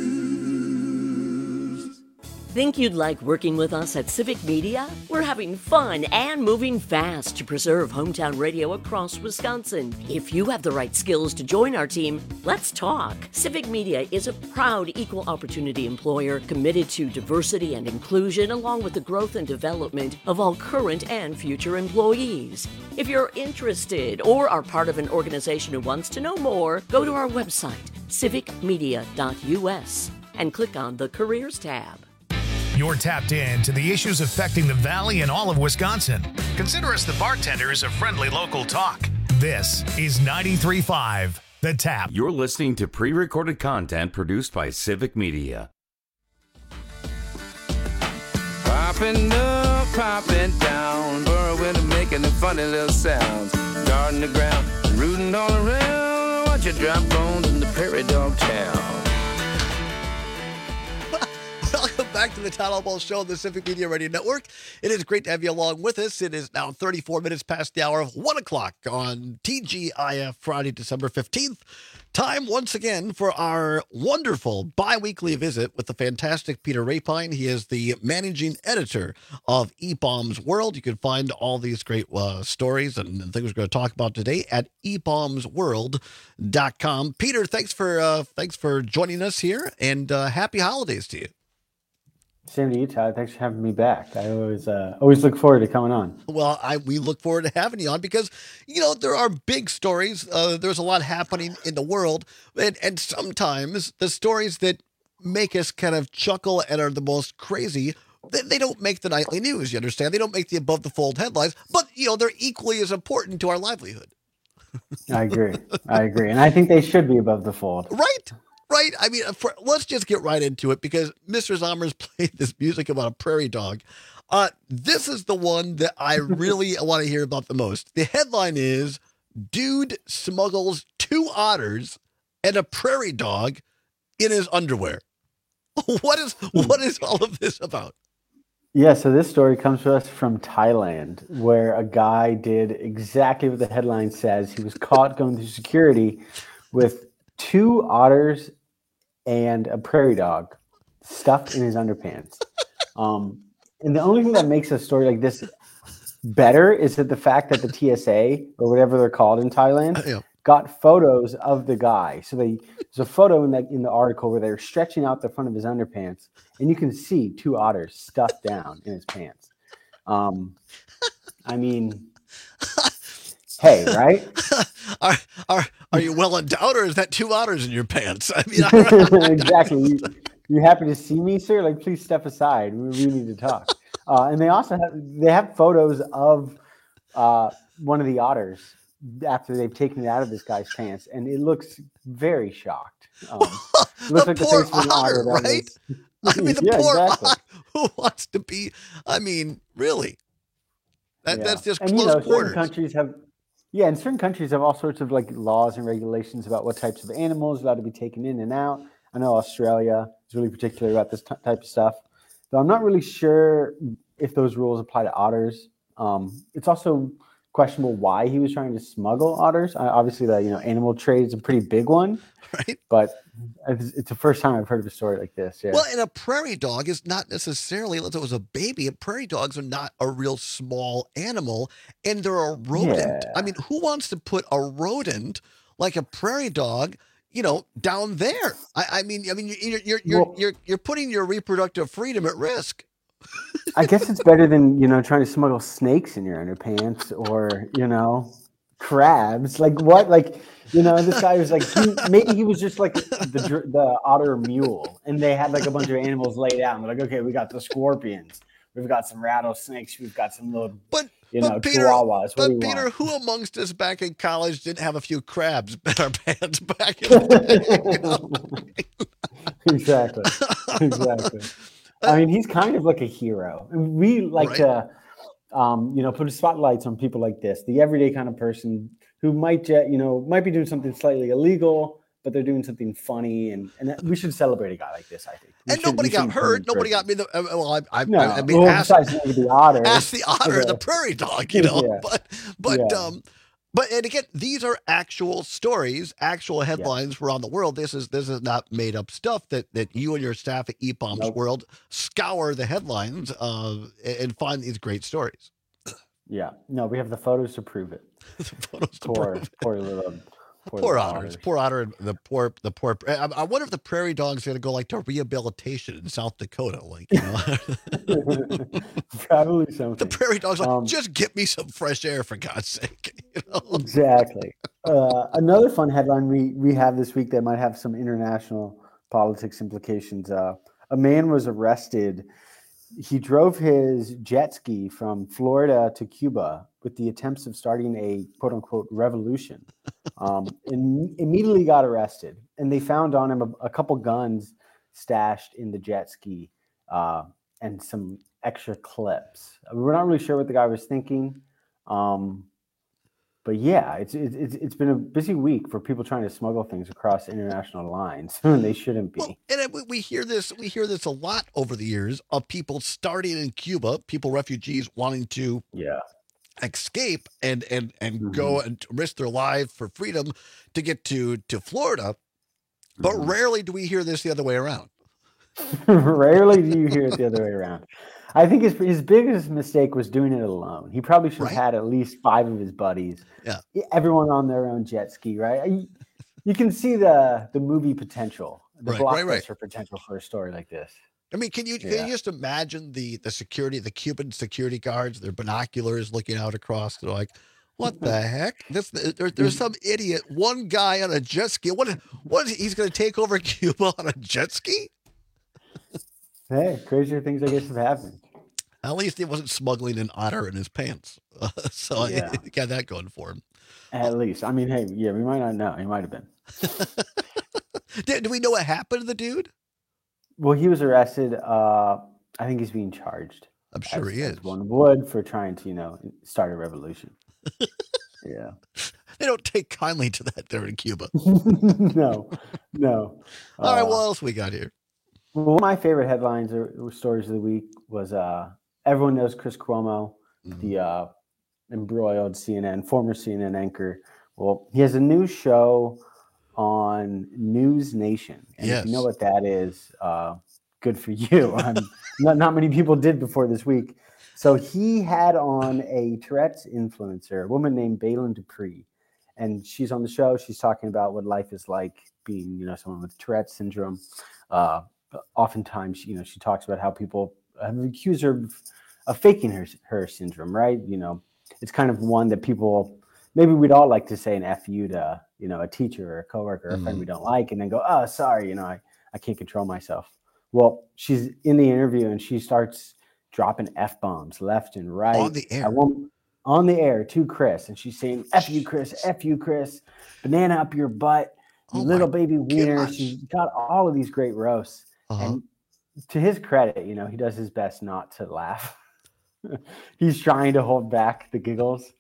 Think you'd like working with us at Civic Media? We're having fun and moving fast to preserve hometown radio across Wisconsin. If you have the right skills to join our team, let's talk. Civic Media is a proud equal opportunity employer committed to diversity and inclusion along with the growth and development of all current and future employees. If you're interested or are part of an organization who wants to know more, go to our website, civicmedia.us, and click on the Careers tab. You're tapped in to the issues affecting the Valley and all of Wisconsin. Consider us the bartenders of friendly local talk. This is 93.5 The Tap. You're listening to pre-recorded content produced by Civic Media. Popping up, popping down, burrowing and making the funny little sounds. Guarding the ground, rooting all around. Watch you drop bones in the prairie dog town. Welcome back to the Town Hall Ball Show on the Civic Media Radio Network. It is great to have you along with us. It is now 34 minutes past the hour of 1 o'clock on TGIF Friday, December 15th. Time once again for our wonderful bi-weekly visit with the fantastic Peter Rapine. He is the managing editor of eBaum's World. You can find all these great stories and things we're going to talk about today at ebaumsworld.com. Peter, thanks for joining us here, and happy holidays to you. Same to you, Todd. Thanks for having me back. I always look forward to coming on. Well, we look forward to having you on because, there are big stories. There's a lot happening in the world. And sometimes the stories that make us kind of chuckle and are the most crazy, they don't make the nightly news, you understand? They don't make the above-the-fold headlines, but, they're equally as important to our livelihood. I agree. And I think they should be above the fold. Right? Right. I mean, let's just get right into it because Mr. Zommers played this music about a prairie dog. This is the one that I really want to hear about the most. The headline is, Dude Smuggles 2 Otters and a Prairie Dog in his underwear. What is all of this about? Yeah, so this story comes to us from Thailand, where a guy did exactly what the headline says. He was caught going through security with 2 otters and a prairie dog stuffed in his underpants. And the only thing that makes a story like this better is that the fact that the TSA, or whatever they're called in Thailand, got photos of the guy. So there's a photo in the article where they're stretching out the front of his underpants, and you can see 2 otters stuffed down in his pants. I mean, hey, right? Are you well endowed, or is that 2 otters in your pants? I mean, exactly. You happy to see me, sir? Like, please step aside. We need to talk. And they also have photos of one of the otters after they've taken it out of this guy's pants, and it looks very shocked. It looks like the face of an otter, right? I mean, the poor otter who wants to be. I mean, really, that's just close quarters. Certain countries have. Yeah, and certain countries have all sorts of like laws and regulations about what types of animals are allowed to be taken in and out. I know Australia is really particular about this type of stuff, though I'm not really sure if those rules apply to otters. It's also questionable why he was trying to smuggle otters. Obviously, the animal trade is a pretty big one, right? But it's the first time I've heard of a story like this. Yeah. Well, and a prairie dog is not necessarily, unless it was a baby, prairie dogs are not a real small animal, and they're a rodent. Yeah. I mean, who wants to put a rodent like a prairie dog, down there? I mean, you're putting your reproductive freedom at risk. I guess it's better than, trying to smuggle snakes in your underpants or, crabs. Like what? Like, this guy was like, maybe he was just like the otter mule, and they had like a bunch of animals laid out. And they're like, okay, we got the scorpions. We've got some rattlesnakes. We've got some little, chihuahuas. But Peter, who amongst us back in college didn't have a few crabs in our pants back in the day? Exactly. I mean, he's kind of like a hero. And we like to, put spotlights on people like this, the everyday kind of person who might be doing something slightly illegal, but they're doing something funny, and we should celebrate a guy like this, I think. Nobody got hurt. Nobody got me. Ask the otter. Ask the otter and the prairie dog, Yeah. But and again, these are actual stories, actual headlines from around the world. This is not made up stuff that you and your staff at eBaum's World scour the headlines and find these great stories. Yeah, no, we have the photos to prove it. Poor otters, poor otter, and the poor. I wonder if the prairie dog's going to go like to rehabilitation in South Dakota, Probably something. The prairie dog's like, just get me some fresh air for God's sake. Exactly. Another fun headline we have this week that might have some international politics implications. A man was arrested. He drove his jet ski from Florida to Cuba with the attempts of starting a quote unquote revolution, and immediately got arrested. And they found on him a couple guns stashed in the jet ski. and some extra clips. We're not really sure what the guy was thinking. But yeah, it's been a busy week for people trying to smuggle things across international lines. They shouldn't be. Well, and we hear this a lot over the years of people starting in Cuba, refugees wanting to escape and go and risk their life for freedom to get to Florida. But rarely do we hear this the other way around. Rarely do you hear it the other way around. I think his biggest mistake was doing it alone. He probably should have had at least 5 of his buddies. Yeah, everyone on their own jet ski, right? You can see the movie potential, the blockbuster potential for a story like this. I mean, can you just imagine the security, the Cuban security guards, their binoculars looking out across? They're like, what the heck? There's some idiot, one guy on a jet ski. What is he's going to take over Cuba on a jet ski? Hey, crazier things, I guess, have happened. At least he wasn't smuggling an otter in his pants. So he got that going for him. At least. I mean, hey, we might not know. He might have been. Do we know what happened to the dude? Well, he was arrested. I think he's being charged. I'm sure he is. One would for trying to, start a revolution. Yeah. They don't take kindly to that there in Cuba. No. All right, what else we got here? Well, one of my favorite headlines or stories of the week was everyone knows Chris Cuomo, the embroiled former CNN anchor. Well, he has a new show on News Nation. And if you know what that is, good for you. Not many people did before this week. So he had on a Tourette's influencer, a woman named Bailyn Dupree. And she's on the show. She's talking about what life is like being, someone with Tourette's syndrome. Oftentimes, she talks about how people have accused her of faking her syndrome, right? It's kind of one that people, maybe we'd all like to say an F you to, a teacher or a coworker or a friend we don't like, and then go, oh, sorry, I can't control myself. Well, she's in the interview and she starts dropping F-bombs left and right. On the air. On the air to Chris. And she's saying, F you, Chris, banana up your butt, you little baby wiener. She's got all of these great roasts. And to his credit, he does his best not to laugh. He's trying to hold back the giggles.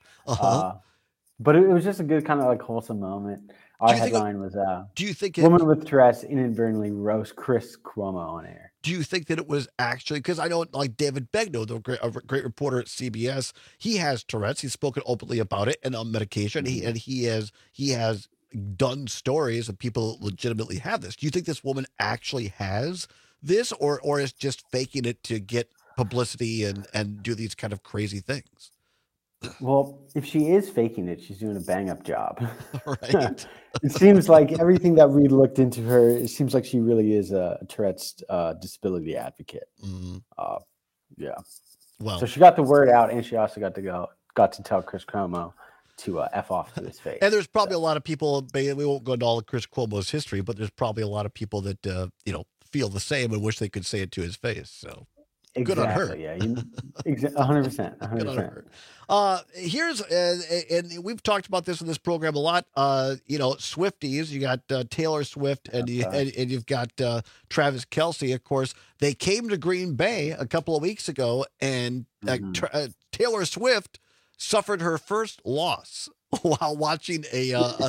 But it was just a good kind of wholesome moment. Our headline was do you think woman with Tourette's inadvertently roast Chris Cuomo on air. Do you think that it was actually, because I know David Begnaud, the great reporter at CBS, he has Tourette's. He's spoken openly about it and on medication. He has done stories of people that legitimately have this. Do you think this woman actually has this, or is just faking it to get publicity and do these kind of crazy things? Well, if she is faking it, she's doing a bang-up job. Right. It seems like everything that we looked into her, it seems like she really is a Tourette's disability advocate. Yeah. Well, so she got the word out, and she also got to tell Chris Cuomo to F off to his face. And there's probably a lot of people, we won't go into all of Chris Cuomo's history, but there's probably a lot of people that, feel the same and wish they could say it to his face. So good on her. Yeah, 100%. Good on her. Here's, and we've talked about this in this program a lot. Swifties, you got Taylor Swift and you've got Travis Kelce. Of course, they came to Green Bay a couple of weeks ago, and Taylor Swift suffered her first loss while watching a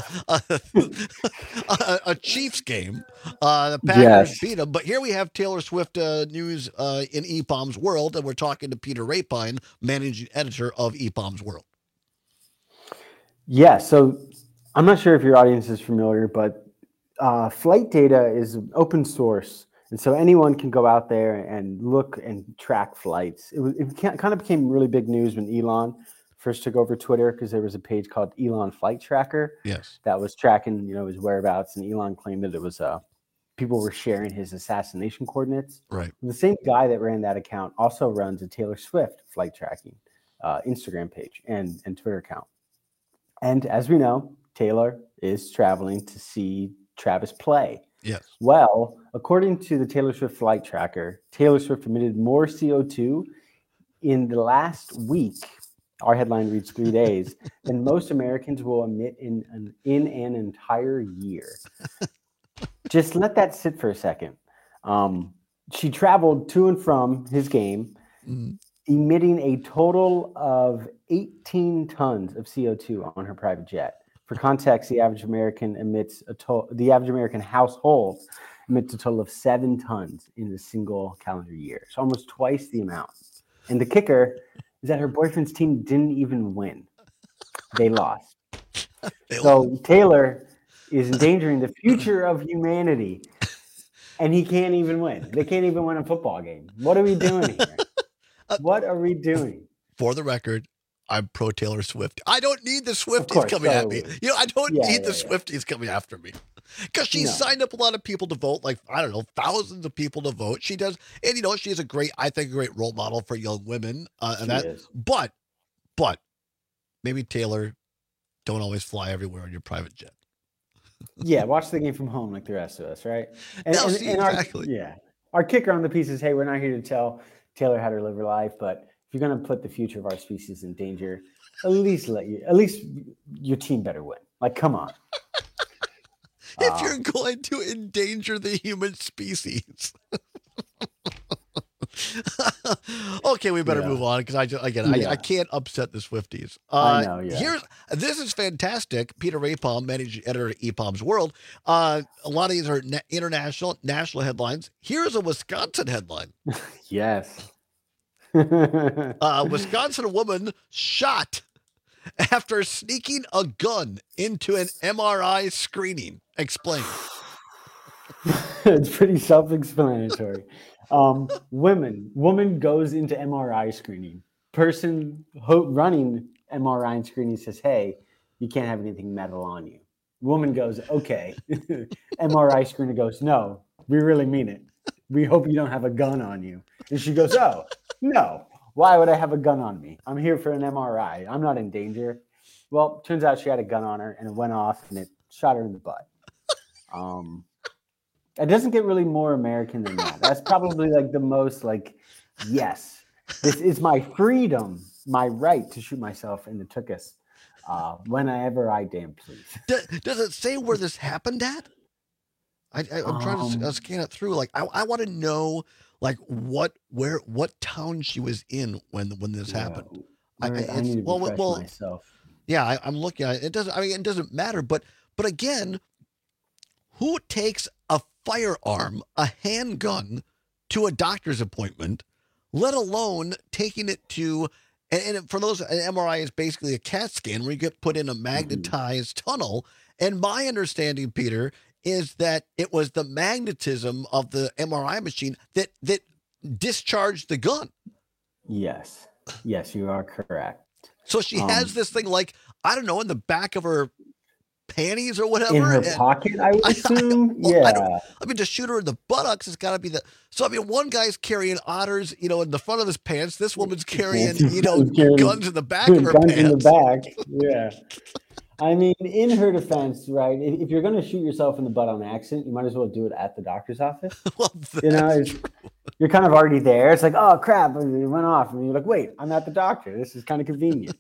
Chiefs game. The Packers beat them. But here we have Taylor Swift news in EPOM's World, and we're talking to Peter Rapine, managing editor of EPOM's World. Yeah, so I'm not sure if your audience is familiar, but flight data is open source. And so anyone can go out there and look and track flights. It kind of became really big news when Elon first took over Twitter, because there was a page called Elon Flight Tracker. Yes. That was tracking, his whereabouts, and Elon claimed that it was people were sharing his assassination coordinates. Right. The same guy that ran that account also runs a Taylor Swift flight tracking Instagram page and Twitter account. And as we know, Taylor is traveling to see Travis play. Yes. Well, according to the Taylor Swift flight tracker, Taylor Swift emitted more CO2 in the last week. Our headline reads 3 days, than most Americans will emit in an entire year. Just let that sit for a second. she traveled to and from his game, emitting a total of 18 tons of CO2 on her private jet. For context, the average American household emits a total of 7 tons in a single calendar year. So almost twice the amount. And the kicker is that her boyfriend's team didn't even win. They lost. So Taylor is endangering the future of humanity, and he can't even win. They can't even win a football game. What are we doing here? What are we doing? For the record, I'm pro Taylor Swift. I don't need the Swifties coming at me. I don't need the Swifties coming after me. Because she signed up a lot of people to vote, like, I don't know, thousands of people to vote. She does. And, she is a great role model for young women. But maybe Taylor, don't always fly everywhere on your private jet. Yeah, watch the game from home like the rest of us, right? Exactly. Our kicker on the piece is, hey, we're not here to tell Taylor how to live her life, but if you're going to put the future of our species in danger, at least your team better win. Like, come on. If you're going to endanger the human species. Okay, we better move on because I can't upset the Swifties. I know, yeah. This is fantastic. Peter Rapalm, managing editor at EPOM's World. A lot of these are national headlines. Here's a Wisconsin headline. Yes. Wisconsin woman shot after sneaking a gun into an MRI screening. Explain. It's pretty self-explanatory. Woman goes into MRI screening. Person running MRI screening says, hey, you can't have anything metal on you. Woman goes, okay. MRI screener goes, no, we really mean it. We hope you don't have a gun on you. And she goes, oh, no. Why would I have a gun on me? I'm here for an MRI. I'm not in danger. Well, turns out she had a gun on her, and it went off, and it shot her in the butt. It doesn't get really more American than that. That's probably like the most yes, this is my freedom, my right to shoot myself in the tuchus whenever I damn please. Does it say where this happened at? I'm trying to scan it through. I want to know what town she was in when this happened. I need to refresh myself. Yeah, I'm looking at it. It doesn't matter. But again, who takes a firearm, a handgun, to a doctor's appointment, let alone taking it to, and for those, an MRI is basically a CAT scan where you get put in a magnetized tunnel. And my understanding, Peter, is that it was the magnetism of the MRI machine that discharged the gun. Yes, you are correct. So she has this thing I don't know, in the back of her panties or whatever. In her pocket, I would assume. To shoot her in the buttocks, it's got to be one guy's carrying otters, in the front of his pants. This woman's carrying, guns in the back of her pants. Guns in the back, yeah. In her defense, right, if you're going to shoot yourself in the butt on accident, you might as well do it at the doctor's office. Well, you're kind of already there. It's like, oh, crap, it went off. And you're like, wait, I'm at the doctor. This is kind of convenient.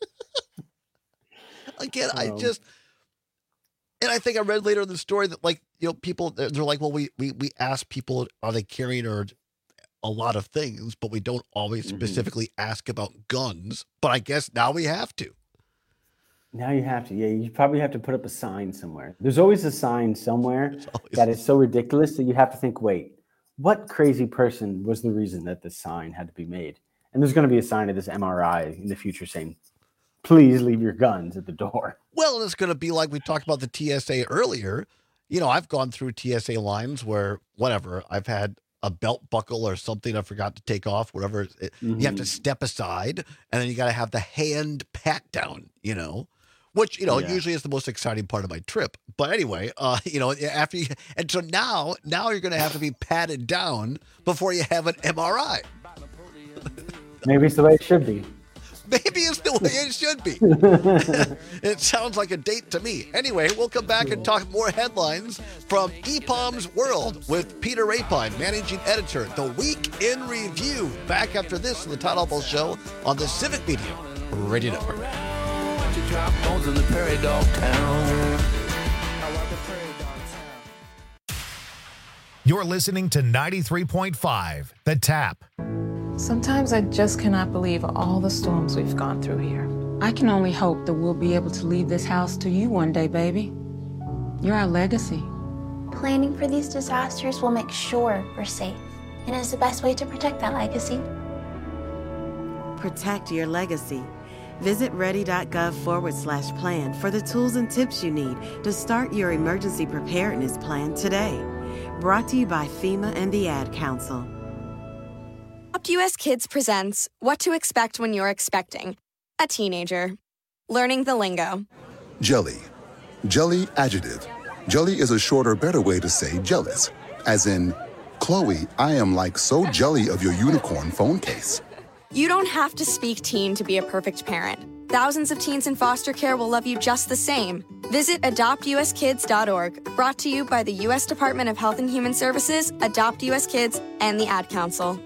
Again, and I think I read later in the story that people, they're like, well, we ask people, are they carrying a lot of things, but we don't always specifically ask about guns. But I guess now we have to. Now you have to. Yeah, you probably have to put up a sign somewhere. There's always a sign somewhere that is so ridiculous that you have to think, wait, what crazy person was the reason that this sign had to be made? And there's going to be a sign at this MRI in the future saying, please leave your guns at the door. Well, it's going to be like we talked about the TSA earlier. I've gone through TSA lines where I've had a belt buckle or something I forgot to take off, whatever. You have to step aside, and then you got to have the hand pat down, which, usually is the most exciting part of my trip. But anyway, after you, and so now you're going to have to be patted down before you have an MRI. Maybe it's the way it should be. Maybe it's the way it should be. It sounds like a date to me. Anyway, we'll come back and talk more headlines from EPOM's World with Peter Rapine, managing editor. The Week in Review. Back after this on the Todd Alpole Show on the Civic Media Radio Network. Drop bones in the prairie dog town. You're listening to 93.5 The Tap. Sometimes I just cannot believe all the storms we've gone through here. I can only hope that we'll be able to leave this house to you one day, baby. You're our legacy. Planning for these disasters will make sure we're safe, and is the best way to protect that legacy. Protect your legacy. Visit ready.gov/plan for the tools and tips you need to start your emergency preparedness plan today. Brought to you by FEMA and the Ad Council. Adopt US Kids presents What to Expect When You're Expecting a Teenager. Learning the lingo. Jelly. Jelly adjective. Jelly is a shorter, better way to say jealous. As in, Chloe, I am like so jelly of your unicorn phone case. You don't have to speak teen to be a perfect parent. Thousands of teens in foster care will love you just the same. Visit adoptuskids.org. Brought to you by the U.S. Department of Health and Human Services, Adopt US Kids, and the Ad Council.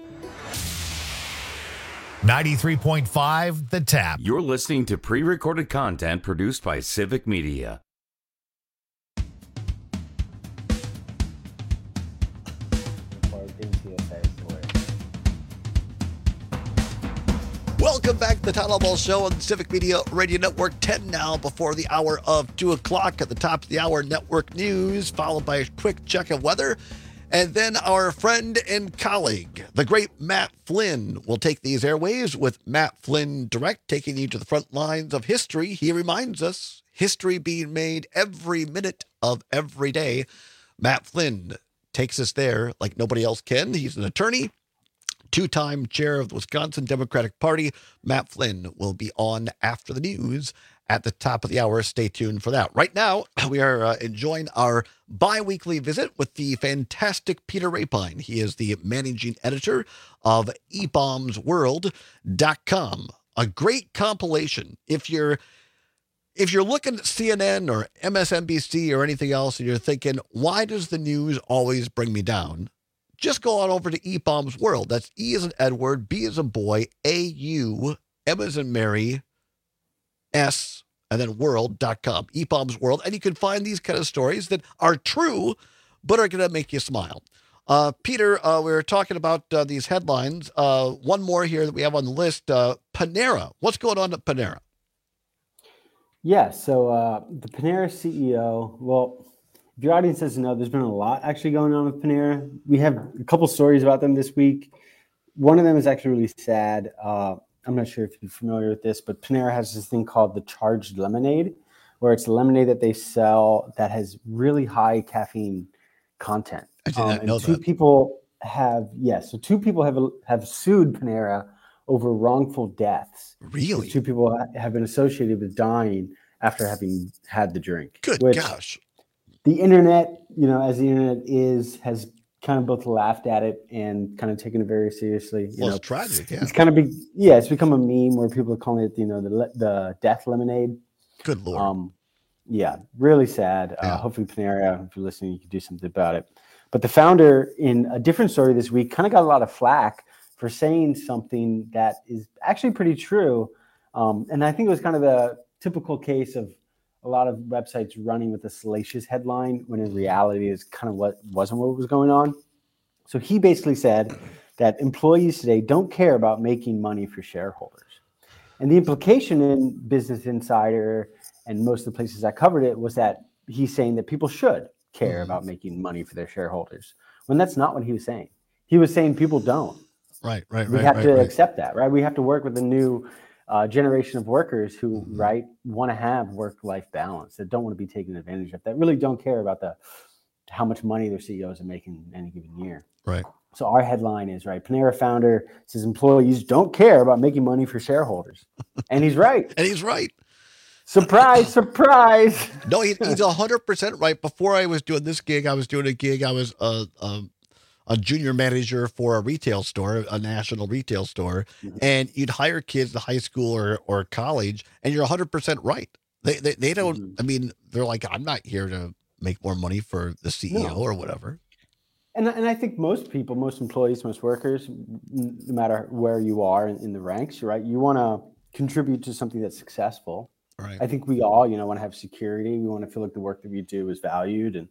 93.5 The Tap. You're listening to pre-recorded content produced by Civic Media. Welcome back to the Town Hall Ball Show on the Civic Media Radio Network. 10 now before the hour of 2 o'clock. At the top of the hour, network news, followed by a quick check of weather. And then our friend and colleague, the great Matt Flynn, will take these airwaves with Matt Flynn Direct, taking you to the front lines of history. He reminds us, history being made every minute of every day. Matt Flynn takes us there like nobody else can. He's an attorney, two-time chair of the Wisconsin Democratic Party. Matt Flynn will be on after the news at the top of the hour. Stay tuned for that. Right now, we are enjoying our bi-weekly visit with the fantastic Peter Rapine. He is the managing editor of ebombsworld.com. A great compilation. If you're looking at CNN or MSNBC or anything else and you're thinking, why does the news always bring me down? Just go on over to eBombs World. That's E as in Edward, B as in boy, A-U, M as in Mary, S, and then world.com, eBombs World. And you can find these kind of stories that are true, but are going to make you smile. Peter, we were talking about these headlines. One more here that we have on the list, Panera. What's going on at Panera? Yeah, so the Panera CEO, well, if your audience doesn't know, there's been a lot actually going on with Panera. We have a couple stories about them this week. One of them is actually really sad. I'm not sure if you're familiar with this, but Panera has this thing called the charged lemonade, where it's a lemonade that they sell that has really high caffeine content. I did not know two that. people have sued Panera over wrongful deaths. Really? Two people have been associated with dying after having had the drink. Good gosh. The internet, as the internet is, has kind of both laughed at it and kind of taken it very seriously. It's tragic, yeah. It's kind of it's become a meme where people are calling it, the death lemonade. Good Lord. Yeah, really sad. Hopefully Panera, if you're listening, you can do something about it. But the founder, in a different story this week, kind of got a lot of flack for saying something that is actually pretty true. And I think it was kind of the typical case of a lot of websites running with a salacious headline when in reality is kind of what was going on. So he basically said that employees today don't care about making money for shareholders. And the implication in Business Insider and most of the places I covered it was that he's saying that people should care about making money for their shareholders, when that's not what he was saying. He was saying people don't. Right. We have to accept that, right? We have to work with the new generation of workers who, want to have work-life balance, that don't want to be taken advantage of, that really don't care about how much money their CEOs are making in any given year. Right. So our headline is, Panera founder says employees don't care about making money for shareholders. And he's right. Surprise, surprise. No, he's 100% right. Before I was doing this gig, I was doing a gig. I was a junior manager for a retail store, a national retail store, and you'd hire kids in high school or college, and you're 100% right. They don't, I mean, they're like, I'm not here to make more money for the CEO or whatever. And I think most people, most employees, most workers, no matter where you are in the ranks, right, you want to contribute to something that's successful. Right. I think we all, want to have security. We want to feel like the work that we do is valued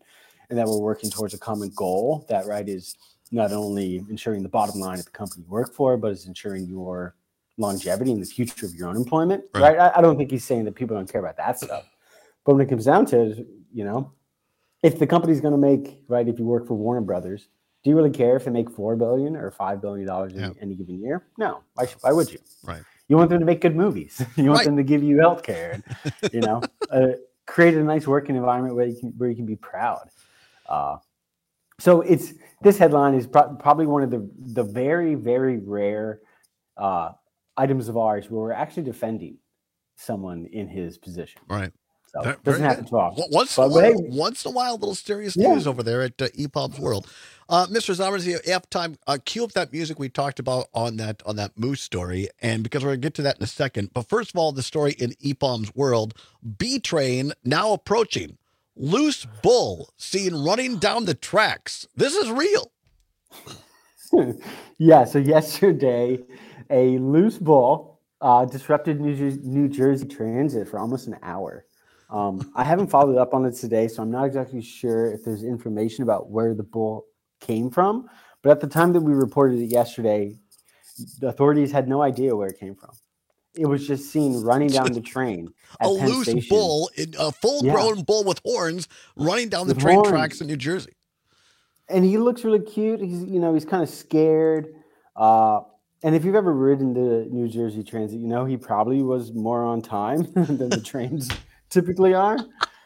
and that we're working towards a common goal that, right, is not only ensuring the bottom line of the company you work for, but is ensuring your longevity and the future of your own employment, right? I don't think he's saying that people don't care about that stuff. But when it comes down to it, you know, if the company's going to make, right, if you work for Warner Brothers, do you really care if they make $4 billion or $5 billion in any given year? No. Why would you? Right. You want them to make good movies. You want them to give you healthcare. You know, create a nice working environment where you can be proud. So this headline is probably one of the very, very rare items of ours where we're actually defending someone in his position. Right. So it doesn't happen too often. Once in a while, little serious news over there at EPOB's World. Mr. Zamarzi, halftime, cue up that music we talked about on that moose story, and because we're going to get to that in a second. But first of all, the story in EPOB's World, B train now approaching. Loose bull seen running down the tracks. This is real. Yeah, so yesterday, a loose bull disrupted New Jersey transit for almost an hour. I haven't followed up on it today, so I'm not exactly sure if there's information about where the bull came from. But at the time that we reported it yesterday, the authorities had no idea where it came from. It was just seen running down the train. A loose bull, a full-grown bull with horns, running down the train tracks in New Jersey. And he looks really cute. He's kind of scared. And if you've ever ridden the New Jersey Transit, you know he probably was more on time than the trains typically are.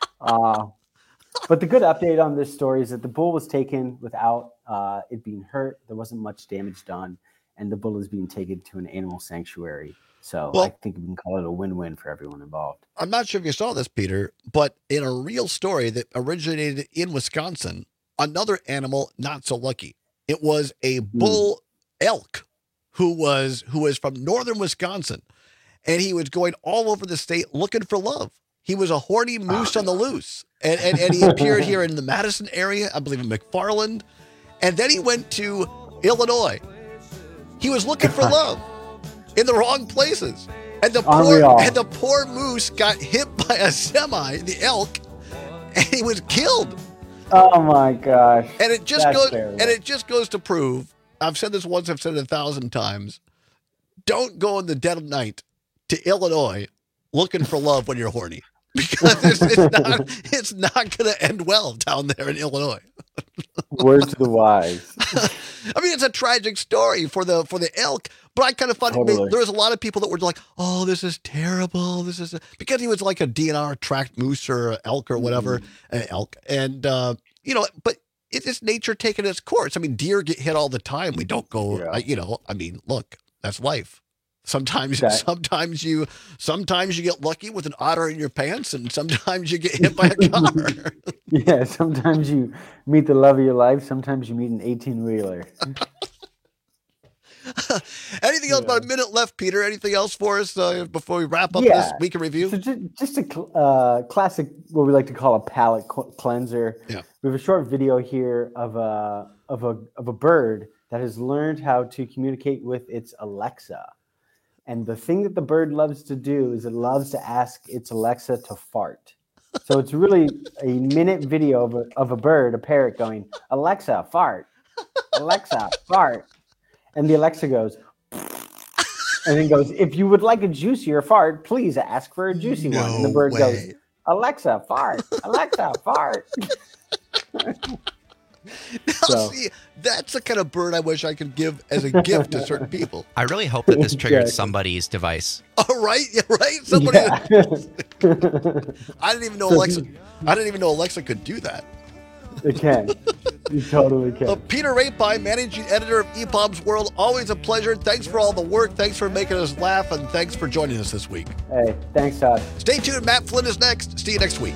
But the good update on this story is that the bull was taken without it being hurt. There wasn't much damage done, and the bull is being taken to an animal sanctuary. So I think we can call it a win-win for everyone involved. I'm not sure if you saw this, Peter, but in a real story that originated in Wisconsin, another animal not so lucky. It was a bull elk who was from northern Wisconsin, and he was going all over the state looking for love. He was a horny moose on the loose, and he appeared here in the Madison area, I believe in McFarland, and then he went to Illinois. He was looking for love in the wrong places, and the poor moose got hit by a semi, the elk, and he was killed. Oh my gosh! And it just goes to prove. I've said this once. I've said it 1,000 times. Don't go in the dead of night to Illinois looking for love when you're horny, because it's not going to end well down there in Illinois. Words to the wise. I mean, it's a tragic story for the elk, but I kind of thought there was a lot of people that were like, "Oh, this is terrible. Because he was like a DNR tracked moose or elk or whatever, an elk, and but it's nature taking its course. I mean, deer get hit all the time. We don't go, look, that's life. Sometimes you get lucky with an otter in your pants, and sometimes you get hit by a car. Yeah, sometimes you meet the love of your life. Sometimes you meet an 18-wheeler. Anything else? About a minute left, Peter. Anything else for us before we wrap up this week in review? So just a classic, what we like to call a palate cleanser. Yeah. We have a short video here of a bird that has learned how to communicate with its Alexa. And the thing that the bird loves to do is it loves to ask its Alexa to fart. So it's really a minute video of a bird, a parrot, going, "Alexa, fart. Alexa, fart." And the Alexa goes, and then goes, "If you would like a juicier fart, please ask for a juicy one." And the bird goes, "Alexa, fart. Alexa, fart." See, that's the kind of bird I wish I could give as a gift to certain people. I really hope that this triggered somebody's device. Oh, right? Yeah, right? Somebody. Yeah. I didn't even know Alexa could do that. It can. You totally can. Peter Rapine, managing editor of EPOB's World. Always a pleasure. Thanks for all the work. Thanks for making us laugh, and thanks for joining us this week. Hey, thanks, Todd. Stay tuned. Matt Flynn is next. See you next week.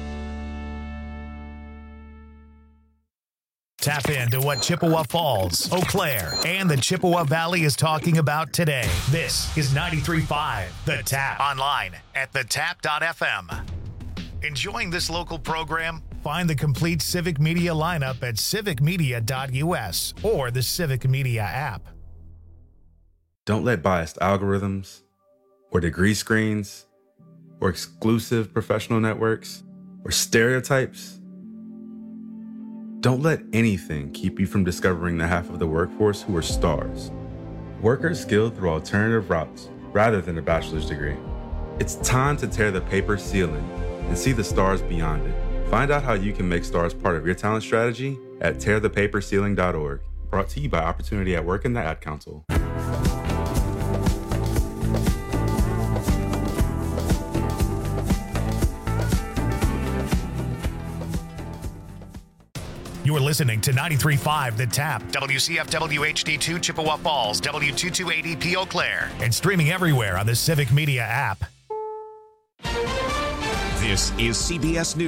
Tap into what Chippewa Falls, Eau Claire, and the Chippewa Valley is talking about today. This is 93.5 The Tap. Online at thetap.fm. Enjoying this local program? Find the complete Civic Media lineup at civicmedia.us or the Civic Media app. Don't let biased algorithms or degree screens or exclusive professional networks or stereotypes Don't let anything keep you from discovering the half of the workforce who are stars. Workers skilled through alternative routes rather than a bachelor's degree. It's time to tear the paper ceiling and see the stars beyond it. Find out how you can make stars part of your talent strategy at tearthepaperceiling.org. Brought to you by Opportunity at Work and the Ad Council. You are listening to 93.5 The Tap, WCFW HD2 Chippewa Falls, W228EP Eau Claire, and streaming everywhere on the Civic Media app. This is CBS News.